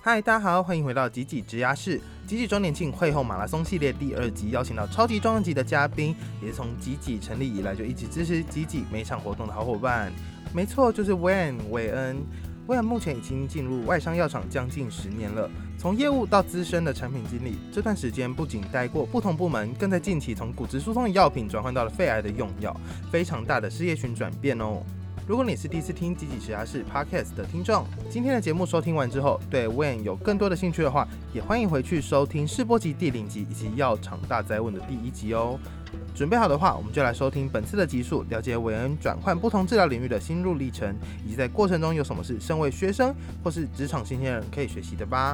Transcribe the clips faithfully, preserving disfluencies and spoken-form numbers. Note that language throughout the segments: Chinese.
嗨，大家好，欢迎回到吉吉职涯室。吉吉周年庆会后马拉松系列第二集，邀请到超级重量级的嘉宾，也是从吉吉成立以来就一直支持吉吉每场活动的好伙伴。没错，就是 Wen 韦恩。Wen 目前已经进入外商药厂将近十年了，从业务到资深的产品经理，这段时间不仅待过不同部门，更在近期从骨质疏松的药品转换到了肺癌的用药，非常大的事业群转变哦。如果你是第一次听吉吉职涯室 Podcast 的听众，今天的节目收听完之后，对 Wen 有更多的兴趣的话，也欢迎回去收听试播集第零集以及药厂大哉问的第一集哦。准备好的话，我们就来收听本次的集数，了解韦恩转换不同治疗领域的心路历程，以及在过程中有什么是身为学生或是职场新鲜人可以学习的吧。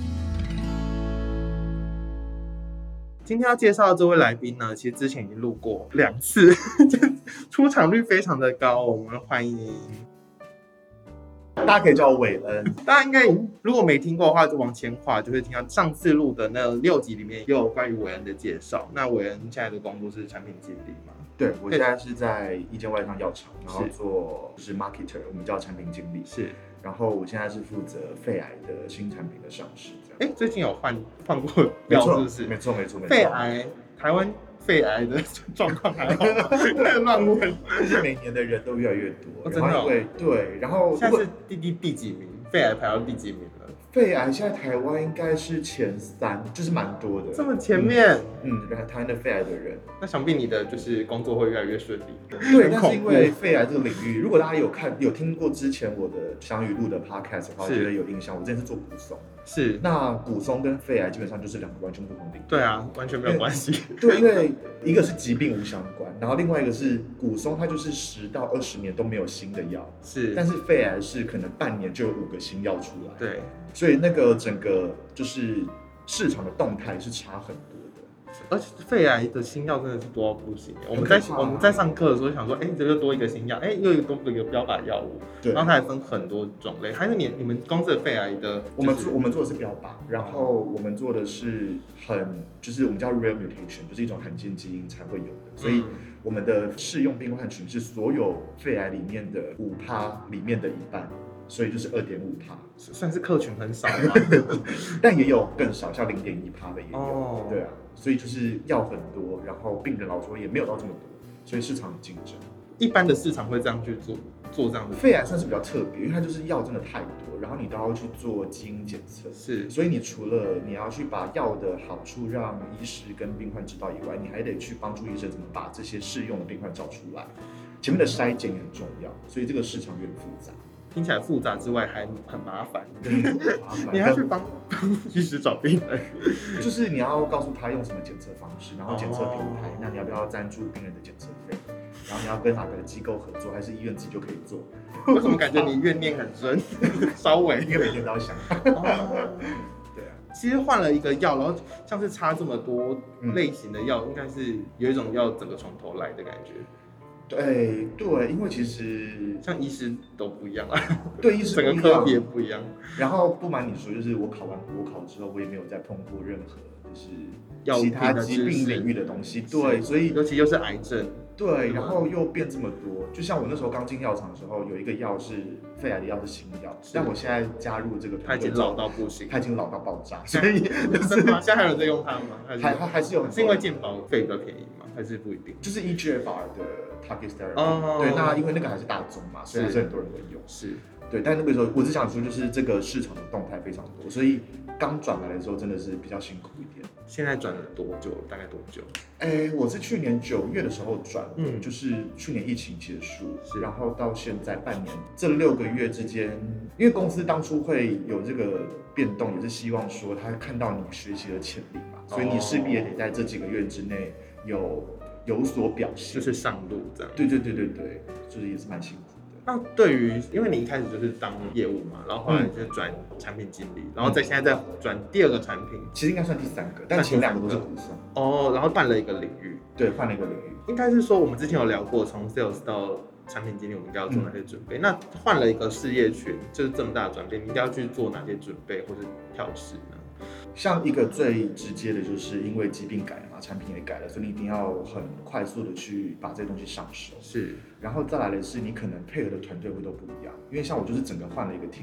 今天要介绍的这位来宾呢，其实之前已经录过两次，出场率非常的高，我们欢迎。 大家可以叫我韦恩， 大家应该如果没听过的话，就往前滑，就会听到上次录的那六集里面也有关于韦恩的介绍。那韦恩现在的工作是产品经理吗？ 对，我现在是在一间外商药厂，然后做就是 marketer， 我们叫产品经理。 是， 然后我现在是负责肺癌的新产品的上市。 哎，最近有换换过标是不是？ 没错没错没错。 肺癌，台湾肺癌的状况还好吗？乱问。 就是每年的人都越来越多， 哦、真的、哦。 对对，然后现在是第第第几名？肺癌排到第几名了？ 肺癌现在台湾应该是前三，就是蛮多的。 这么前面？ 嗯，嗯台湾的肺癌的人， 那想必你的就是工作会越来越顺利。 对，但是因为肺癌这个领域，如果大家有看有听过之前我的翔宇录的 podcast 的话，觉得有印象。我之前是做骨松， 是那骨松跟肺癌基本上就是两个完全不同领域。 对啊，完全没有关系。 对，因为一个是疾病无相关，然后另外一个是骨松，它就是十到二十年都没有新的药， 是， 但是肺癌是可能半年就有五个新药出来。 对。 所以那个整个就是市场的动态是差很多的， 而且肺癌的新药真的是多到不行。我们在我们在上课的时候想说，哎、欸，这又多一个新药，哎、欸，又多一个标靶药物，对，然后它还分很多种类。还有你你们公司的肺癌的、就是， 我们我们做的是标靶，然后我们做的是很就是我们叫 rare mutation， 就是一种罕见基因才会有的，所以我们的适用病患群是所有肺癌里面的五趴里面的一半。所以就是 二点五趴， 算是客群很少嘛， 但也有更少，像 零点一趴的也有， 哦， 对啊，所以就是药很多，然后病人老实说也没有到这么多，所以市场很竞争。 一般的市场会这样去做做这样的， 肺癌算是比较特别，因为它就是药真的太多，然后你都要去做基因检测， 是， 所以你除了你要去把药的好处让医师跟病患知道以外，你还得去帮助医生怎么把这些适用的病患找出来，前面的筛检也很重要，所以这个市场有点复杂。 听起来复杂之外还很麻烦， 麻烦你要去帮医师找病人， 就是你要告诉他用什么检测方式，然后检测平台，哦、那你要不要赞助病人的检测费？然后你要跟哪个机构合作，还是医院自己就可以做？ 为什么感觉你怨念很深？稍微， 因为每天都要想。哦、对啊， 其实换了一个药，然后像是差这么多类型的药，嗯、应该是有一种要整个从头来的感觉。 对对，因为其实像医师都不一样啊， 对，医师整个科别不一样。 然后不瞒你说，就是我考完国考之后，我也没有再碰过任何就是其他疾病领域的东西。对，所以尤其又是癌症， 对，然后又变这么多。就像我那时候刚进药厂的时候，有一个药是肺癌的药是新药，但我现在加入这个， 它已经老到不行， 它已经老到爆炸。所以真的吗？现在还有人在用它吗？ 还还是有很多， 是因为健保费比较便宜吗？还是不一定？ 就是 E G F R 的 target therapy，、哦、对，那因为那个还是大宗嘛，所以还是很多人会用。 是， 对，但那个时候我只想说，就是这个市场的动态非常多，所以刚转来的时候真的是比较辛苦一点。 现在转了多久？大概多久？ 哎，我是去年九月的时候转， 嗯， 就是去年疫情结束，然后到现在半年，这六个月之间，因为公司当初会有这个变动，也是希望说他看到你学习的潜力嘛，所以你势必也得在这几个月之内有有所表现， 就是上路这样。 对对对对对，就是也是蛮辛苦的。 那对于，因为你一开始就是当业务嘛，然后后来就转产品经理，嗯、然后再现在再转第二个产品， 其实应该算第三个，但前两个都是骨松。 哦，然后换了一个领域， 对，换了一个领域。 应该是说我们之前有聊过，从 sales 到产品经理，我们应该要做哪些准备？嗯、那换了一个事业群，就是这么大的转变，你应该要去做哪些准备或是调试呢？ 像一个最直接的，就是因为疾病改了嘛，产品也改了，所以你一定要很快速的去把这些东西上手。 是， 然后再来的是，你可能配合的团队会都不一样，因为像我就是整个换了一个 team，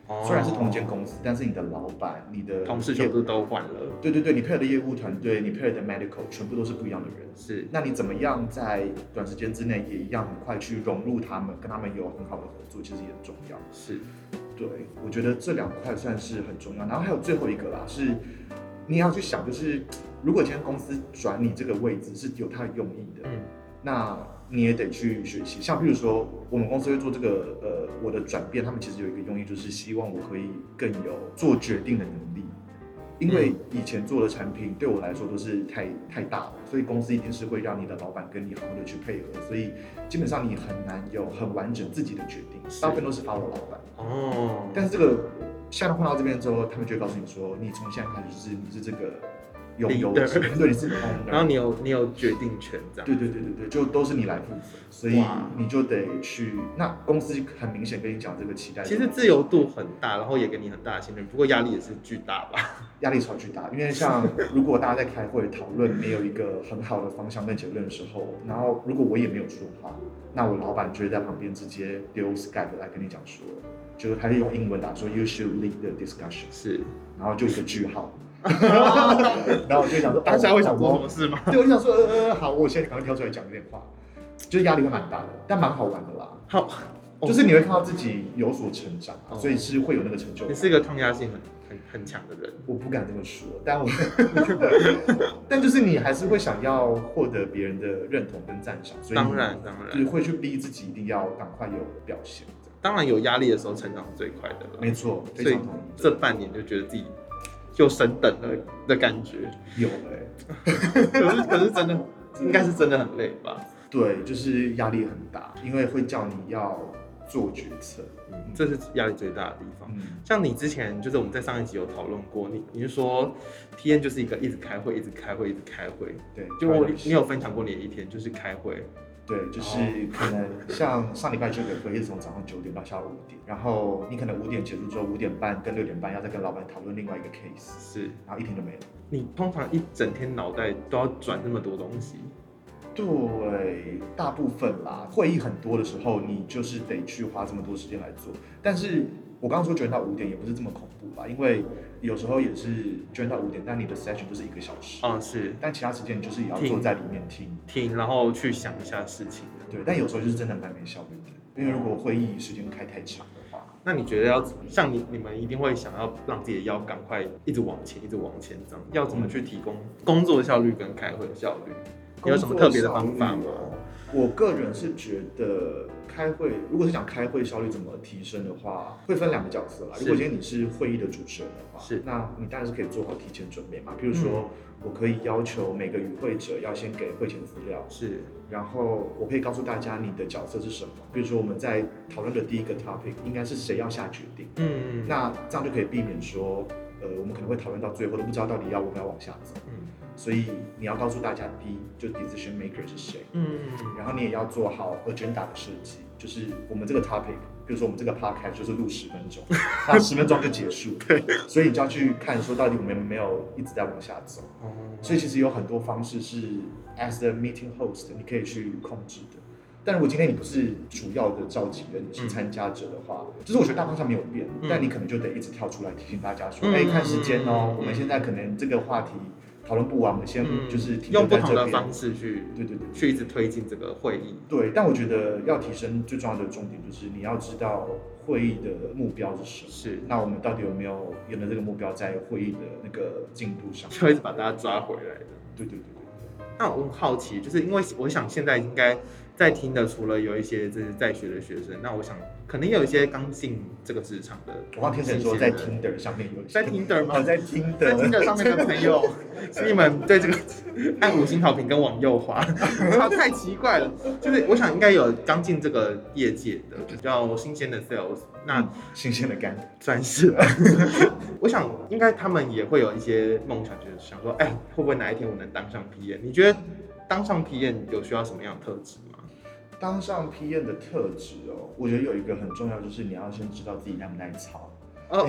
哦、虽然是同间公司，但是你的老板、你的同事全部都换了。 对对对，你配合的业务团队，你配合的 medical 全部都是不一样的人。 是， 那你怎么样在短时间之内也一样很快去融入他们，跟他们有很好的合作，其实也很重要。 是， 对，我觉得这两块算是很重要。然后还有最后一个啦，是你要去想，就是如果今天公司转你这个位置是有它的用意的，嗯，那你也得去学习。像譬如说，我们公司会做这个呃我的转变，他们其实有一个用意，就是希望我可以更有做决定的能力。因为以前做的产品对我来说都是太太大了，所以公司一定是会让你的老板跟你好好的去配合，所以基本上你很难有很完整自己的决定，大部分都是 follow 老板。哦。但是这个现在换到这边之后，他们就会告诉你说，你从现在开始就是你是这个拥有者，对，你是 owner， 然后你有你有决定权，这样。 对对对对对，就都是你来负责，所以你就得去。那公司很明显跟你讲这个期待， 其实自由度很大，然后也给你很大的信任，不过压力也是巨大吧。 压力超巨大，因为像如果大家在开会讨论没有一个很好的方向跟结论的时候，然后如果我也没有说话，那我老板就会在旁边直接丢 Skype 来跟你讲说，就是他是用英文打说 You should lead the discussion， 是，然后就一个句号。然后我就想说， 大家会想做什么事吗？ 对，我就想说，呃，好，我现在赶快挑出来讲一点话，就是压力会蛮大的，但蛮好玩的啦。好，就是你会看到自己有所成长，哦、所以是会有那个成就感。 你是一个抗压性很很很强的人， 我不敢这么说，但我，但就是你还是会想要获得别人的认同跟赞赏，所以当然当然， 就是会去逼自己一定要赶快有表现。 当然有压力的时候，成长是最快的了。 没错，非常同意。这半年就觉得自己就升等了的感觉， 有哎、 欸，可是可是真的应该是真的很累吧？ 对，就是压力很大，因为会叫你要做决策， 嗯，这是压力最大的地方。嗯、像你之前就是我们在上一集有讨论过，你你是说 T N 就是一个一直开会，一直开会，一直开会， 对， 就我你有分享过你的一天就是开会。 对，就是可能像上礼拜这个会议是从早上九点到下午五点，然后你可能五点结束之后，五点半跟六点半要再跟老板讨论另外一个 case， 是，然后一天就没了。 你通常一整天脑袋都要转那么多东西？ 对，大部分啦，会议很多的时候，你就是得去花这么多时间来做。但是我刚刚说九点到五点也不是这么恐怖吧，因为有时候也是九点到五点，但你的 session 就是一个小时， 嗯，是， 但其他时间你就是也要坐在里面听听，然后去想一下事情。 对，但有时候就是真的蛮没效率的，因为如果会议时间开太长的话， 那你觉得要像你你们一定会想要让自己的腰赶快一直往前，一直往前这样，要怎么去提供工作效率跟开会的效率？你有什么特别的方法吗？ 我个人是觉得开会，如果是讲开会效率怎么提升的话，会分两个角色啦。如果今天你是会议的主持人的话，是，那你当然是可以做好提前准备嘛。譬如说，嗯、我可以要求每个与会者要先给会前资料，是，然后我可以告诉大家你的角色是什么。比如说我们在讨论的第一个 topic 应该是谁要下决定，嗯嗯，那这样就可以避免说，呃，我们可能会讨论到最后都不知道到底要我们要往下走，嗯。所以你要告诉大家，第一就 decision maker 是谁，嗯，然后你也要做好 agenda 的设计，就是我们这个 topic， 比如说我们这个 podcast 就是录十分钟，那十分钟就结束，对，所以你就要去看说到底我们有没有一直在往下走，哦，所以其实有很多方式是 as the meeting host 你可以去控制的。但如果今天你不是主要的召集人，你是参加者的话，嗯、就是我觉得大方向没有变，嗯、但你可能就得一直跳出来提醒大家说，哎、嗯欸，看时间哦，嗯、我们现在可能这个话题讨论不完，我们先就是停在这边， 用不同的方式去， 对对对， 去一直推进这个会议。 对，但我觉得要提升最重要的重点就是你要知道会议的目标是什么。是，那我们到底有没有沿着这个目标在会议的那个进度上， 就一直把大家抓回来的。 对对对对。 那我很好奇，就是因为我想现在应该在听的，除了有一些就是在学的学生，那我想可能也有一些刚进这个市场的。 我刚听成说在 Tinder 上面有， 在 Tinder 吗？ 在 Tinder， 在 Tinder 上面的朋友，请你们对这个按五星好评跟往右滑，太奇怪了。就是我想应该有刚进这个业界的比较新鲜的 sales， 那、嗯、 新鲜的肝算是。我想应该他们也会有一些梦想，就是想说，哎、欸，会不会哪一天我能当上 P M？ 你觉得当上 P M 有需要什么样的特质吗？ 当上 P M 的特质哦，我觉得有一个很重要，就是你要先知道自己耐不耐操。哦，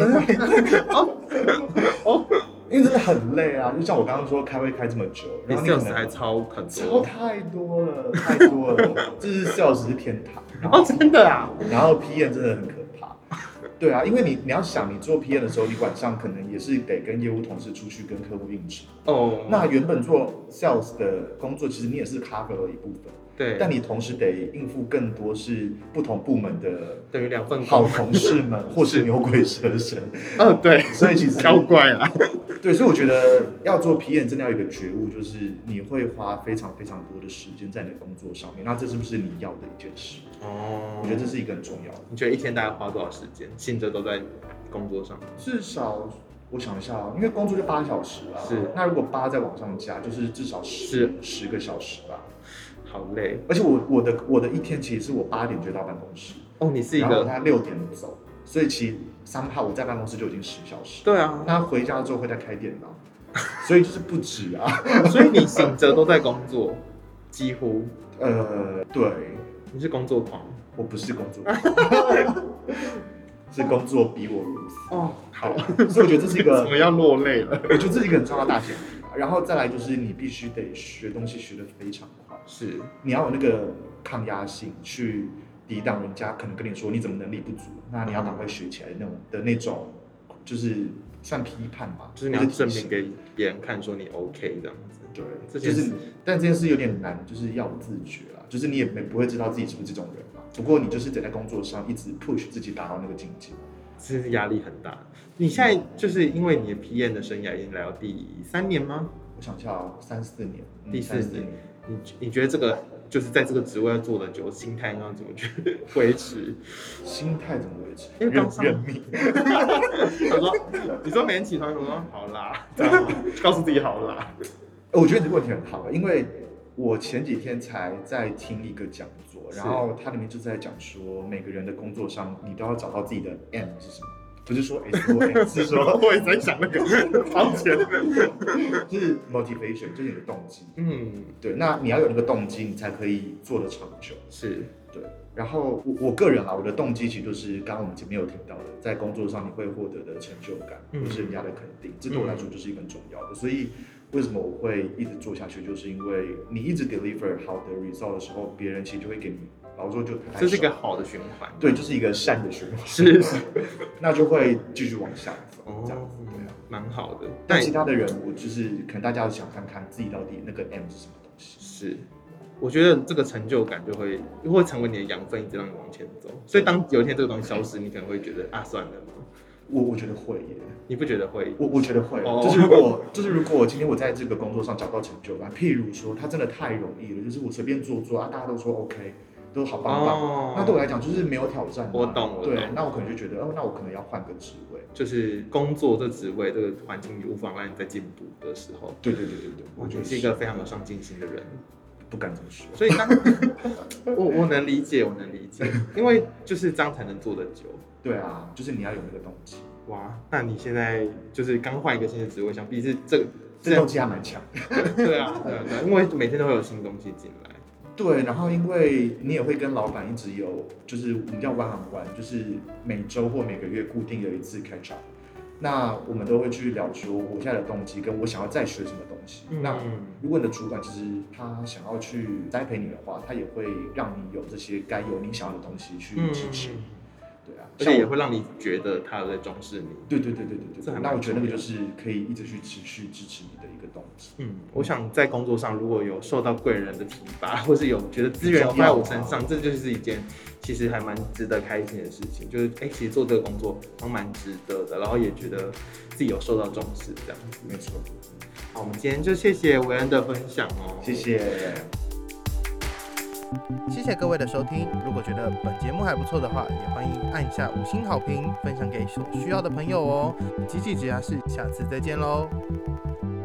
哦，因为真的很累啊！就像我刚刚说，开会开这么久，然后你可能还操很多， 操太多了，太多了，这是 sales 是天堂。 哦，真的啊！ 然后 P M 真的很可怕。 对啊，因为你你要想，你做 P M 的时候，你晚上可能也是得跟业务同事出去跟客户应酬。 哦， 那原本做 sales 的工作，其实你也是 cover 了一部分。 对， 但你同时得应付更多是不同部门的等于两份好同事们，或是牛鬼蛇神。 嗯、哦，对， 所以其实超怪啦。 对，所以我觉得要做 P M 真的要有一个觉悟，就是你会花非常非常多的时间在你的工作上面，那这是不是你要的一件事？ 哦， 我觉得这是一个很重要的。 你觉得一天大概花多少时间？醒着都在工作上？ 至少我想一下啊，因为工作就八小时啦， 是。 那如果八再往上加，就是至少十十个小时吧。 好累， 而且我我的我的一天其实是我八点就到办公室。 哦，你是一个， 然后他六点走，所以其实三号我在办公室就已经十小时。 对啊， 那回家之后会再开电脑，所以就是不止啊。 所以你醒着都在工作，几乎。 呃，对， 你是工作狂， 我不是工作狂，是工作逼我如此。 哦，好， 所以我觉得这是一个怎么要落泪了？ 我觉得这是一个很重要的大前提吧。然后再来就是你必须得学东西学得非常快， 是你要有那个抗压性去抵挡人家可能跟你说你怎么能力不足，那你要赶快学起来的那种的那种，就是算批判吧， 就是你要证明给别人看说你 OK 这样子。 对， 这就是，但这件事有点难，就是要自觉啦，就是你也没不会知道自己是不是这种人嘛。不过你就是得在工作上一直 push 自己达到那个境界， 其实压力很大。你现在就是因为你的 P M 的生涯已经来到第三年吗？ 我想一下哦，三四年， 嗯、第四年。你你觉得这个就是在这个职位要做的久，心态要怎么去维持？ 心态怎么维持？ 因为刚上认命。 他说：“你说每天起床，我说好啦，这样告诉自己好啦。” 我觉得这个问题很好，因为我前几天才在听一个讲座，然后它里面就在讲说，每个人的工作上，你都要找到自己的 M 是什么，不是说 S 或 M， 是说我也在想那个方前， 就是 motivation， 就是你的动机。 嗯， 对，那你要有那个动机，你才可以做得长久。 是， 对。然后我我个人啊，我的动机其实就是刚刚我们前面有听到的，在工作上你会获得的成就感，或是人家的肯定，这对我来说就是一个很重要的，所以。为什么我会一直做下去？就是因为你一直 deliver 好的 result 的时候，别人其实就会给你，老实说就太。 这是一个好的循环。 对，就是一个善的循环。 是是， 那就会继续往下走，哦、这样子，对啊， 蛮好的。 但其他的人，我就是可能大家想看看自己到底那个 M 是什么东西。 是，我觉得这个成就感就会会成为你的养分，一直让你往前走。所以当有一天这个东西消失，你可能会觉得啊，算了。 我我觉得会耶， 你不觉得会？ 我我觉得会， 哦、 就是如果就是如果今天我在这个工作上找到成就感，譬如说它真的太容易了，就是我随便做做啊，大家都说 OK， 都好棒棒，哦、那对我来讲就是没有挑战。 我懂，我懂。 对，那我可能就觉得，哦，那我可能要换个职位， 就是工作这职位这个环境无法让你再进步的时候。 对对对对对， 我觉得是一个非常有上进心的人。 不敢这么说， 所以当我我能理解，我能理解，因为就是这样才能做得久。 对啊，就是你要有那个动机。 哇，那你现在就是刚换一个新的职位，想必是这个这动机还蛮强。 对啊，对啊，对啊，因为每天都会有新东西进来。 对，然后因为你也会跟老板一直有，就是我们叫 one on one， 就是每周或每个月固定有一次 catch up。那我们都会去聊说我现在的动机跟我想要再学什么东西。嗯、那如果你的主管其实他想要去栽培你的话，他也会让你有这些该有你想要的东西去支持。嗯对啊， 而且也会让你觉得他在重视你。 对对对对对对，那我觉得那个就是可以一直去持续支持你的一个动机。 嗯，我想在工作上如果有受到贵人的提拔，或是有觉得资源在我身上，这就是一件其实还蛮值得开心的事情。就是哎、欸，其实做这个工作还蛮值得的，然后也觉得自己有受到重视，这样子。 没错。 好，我们今天就谢谢维恩的分享哦， 谢谢。 谢谢各位的收听，如果觉得本节目还不错的话，也欢迎按下五星好评，分享给所需要的朋友哦。吉吉职涯室，下次再见喽。